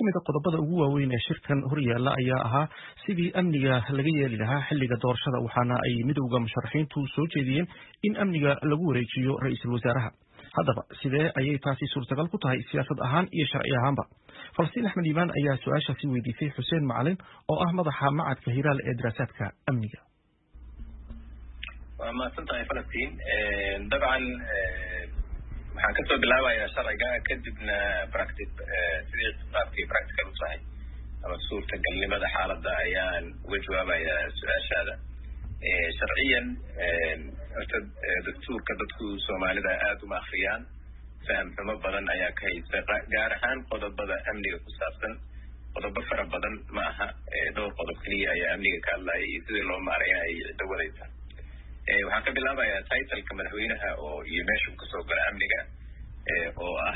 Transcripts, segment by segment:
kamid ah qodobada ugu waaweyn ee shirkan horyaala ayaa ahaa sidii amniga laga yeeli lahaa xilliga doorashada waxaana ay midowga musharaxiintu soo jeediyeen in amniga lagu wareejiyo ra'iisul wasaaraha. haddaba sidee ayay taasi suurtagal ku tahay siyaasad ahaan iyo sharci ahaanba? Falastiin Axmed Iimaan ayaa su-aashaasi weydiisay Xuseen Macalin oo ah madaxa macadka Hiraal ee daraasaadka amniga. waa mahadsantahay Falastiin. dabcan waxaan kasoo bilaabayaa sharciga kadibna sidii qaabkii practical u tahay ama suurtagalnimada xaaladda ayaan uga jawaabayaa su-aashaada. sharciyan horta dastuurka dadku Soomaalida aad uma akhriyaan, faham xumo badan ayaa ka haysta gaar ahaan qodobada amniga ku saabsan. qodobo fara badan ma aha, dhowr qodob keliya ayaa amniga ka hadlaya iyo sidii loo maareeya ay cidda wadaysa. waxaan ka bilaabayaa titleka madaxweynaha oo iyo meeshuu kasoo gala amniga oo ah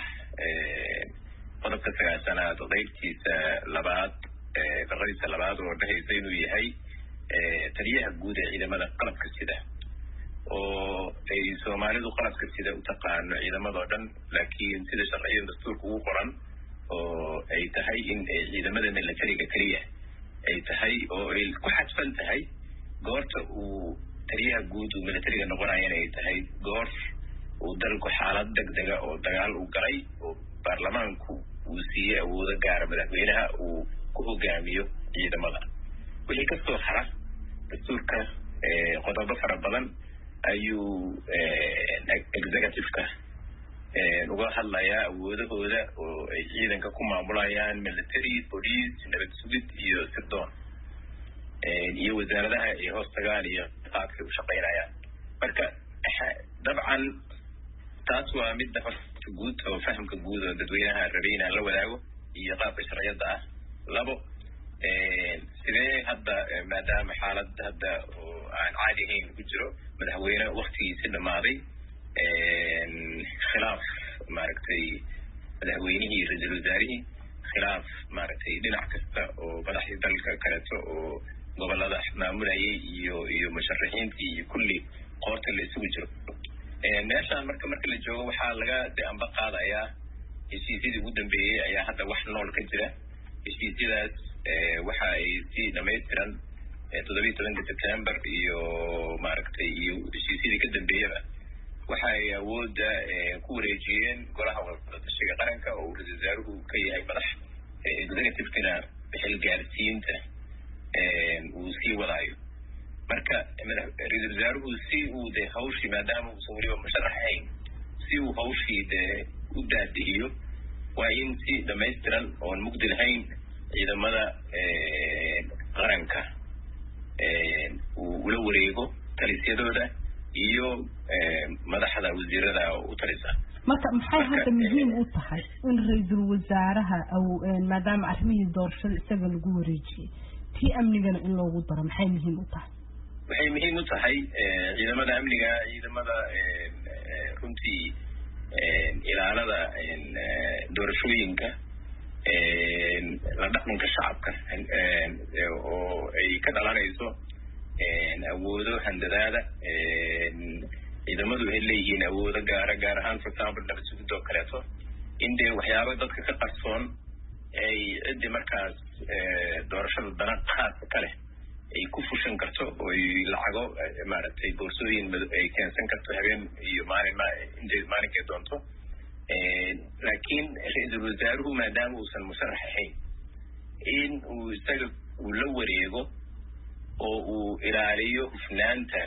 qodobka 9aad qaybtiisa labaad farqadiisa labaad oo dhahaysa inuu yahay taliyaha guud ee ciidamada qalabka sida, oo ay Soomaalidu qalabka sida u taqaano ciidamadoo dhan, laakiin sida sharciyan dastuurka ugu qoran oo ay tahay in ciidamada militariga keliya ay tahay oo ay ku xadfan tahay goorta uu taliyaha guud uu militariga noqonayana ay tahay goor uu dalku xaalad degdega oo dagaal u galay oo baarlamaanku uu siiyey awoodo gaara madaxweynaha uu ku hogaamiyo ciidamada. wixii kasoo hara dastuurka qodobo fara badan ayuu executive-ka uga hadlayaa awoodahooda oo ay ciidanka ku maamulayaan military, police, nabad sugid iyo sirdoon iyo wasaaradaha ay hoos tagaan iyo qaabkay u shaqaynayaan. marka dabcan taas waa midda horta guud oo fahamka guud oo dadweynaha rabay inaan la wadaago iyo qaabka sharciyada ah. labo, sidee hadda maadaama xaalad hadda oo aan caadi ahayn ku jiro, madaxweyne waktigiisi dhamaaday, khilaaf maaragtay madaxweynihii iyo ra'iisul wasaarihii, khilaaf maaragtay dhinac kasta oo madaxdii dalka kaleeto oo gobolada maamulayay iyo musharaxiintii iyo kulli qoorta la isugu jiro. meeshaan marka la joogo waxaa laga amba qaadayaa heshiisyadii ugu dambeeyey ayaa hadda wax nool ka jira. heshiisyadaas waxa ay si dhamaystiran 17 September iyo maaragtay iyo heshiisyadii ka dambeeyaba waxa ay awoodda ku wareejiyeen golaha wadatashiga qaranka oo ra'iisul wasaaruhu ka yahay madax executive-kana xil gaarsiinta uu sii wadaayo. marka ra'iisul wasaaruhu si uu de hawshii maadaama uusan weliba musharax ahayn si uu hawshii de u daadihiyo waa in si dhamaystiran oon mugdi lahayn ciidamada qaranka uu ula wareego talisyadooda iyo madaxda wasiirada u talisa. marka maxay hadda muhiim u tahay in ra'iisul wasaaraha maadaama arrimihii doorashada isaga lagu wareejiyay tii amnigana in loogu daro maxay muhiim u tahay? waxay muhiim u tahay ciidamada amniga, ciidamada runtii ilaalada doorashooyinka, la dhaqanka shacabka oo ay ka dhalanayso awoodo handadaada. ciidamadu waxay leeyihiin awoodo gaar ahaan for example nabad sugid oo kaleeto in dee waxyaaba dadka ka qarsoon ay ciddii markaas doorashada dana khaaska ka leh ay ku fushan karto oo lacago maaragtay boorsooyin ay keensan karto habeen iyo maalinkay doonto. laakiin ra'iisul wasaaruhu maadaama uusan musharax ahayn in uu isaga uu la wareego oo uu ilaaliyo hufnaanta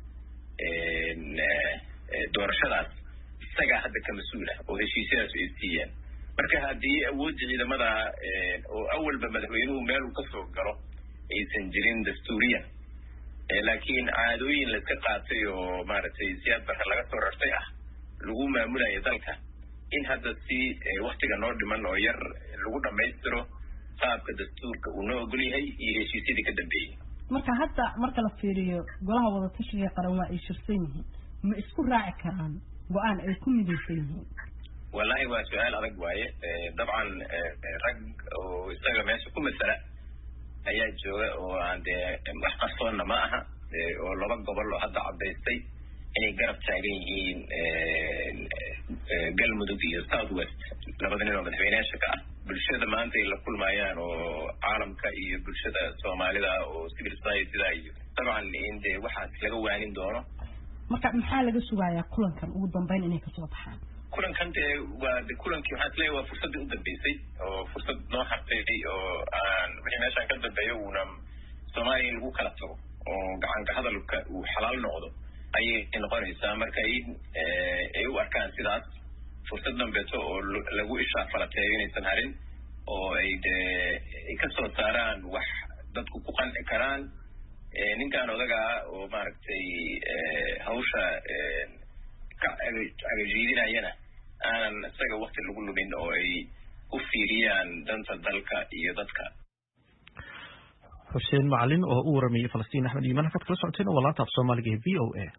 doorashadaas isagaa hadda ka mas-uula oo heshiisyadaas ay siiyaan. marka haddii awoodda ciidamada oo awalba madaxweynuhu meel uu kasoo galo aysan jirin dastuuriyan, laakiin caadooyin laiska qaatay oo maaragtay siyaad barka laga soo rartay lagu maamulayo dalka, in hadda si waktiga noo dhiman oo yar lagu dhamaystiro qaabka dastuurka uu noo ogol yahay iyo heshiisyadii ka dambeeyey. marka hadda marka la fiiriyo golaha wadatashiga qaran waa ay shirsan yihiin, ma isku raaci karaan go-aan ay ku midaysan yihiin? wallahi waa su-aal adag waaye. dabcan rag oo isaga meesha ku masala ayaa jooga oo aan dee wax qarsoonna ma aha, oo laba gobol oo hadda cadaystay inay garab taagan yihiin galmudug iyo south west, labada nin oo madaxweyneyaasha ka ah bulshada maanta ay la kulmayaan oo caalamka iyo bulshada soomaalida oo civil society-da iyo dabcan in dee waxaas laga waanin doono. marka maxaa laga sugayaa kulankan ugu dambeyn inay kasoo baxaan? kulankan dee waa de kulankii waxaan isleeyahay waa fursaddii u dambeysay oo fursad noo hartay oo aan wixii meeshaan ka dambeeyo uuna soomaaliya in lagu kala tago oo gacanka hadalka uu xalaal noqdo ayay noqonaysaa. marka ay u arkaan sidaas fursad dambeeto oo lagu ishaafalateeyo inaysan harin oo ay ka soo saaraan wax dadku ku qanci karaan. ninkan odagaa oo maaragtay hawsha ka agajiidinayana aanan isaga wakti lagu lumin oo ay u fiiriyaan danta dalka iyo dadka. xuseen macalin oo u waramayay Falastiin Axmed Iimaan halkaad kala socoteen waa laanta af Soomaaliga ee VOA.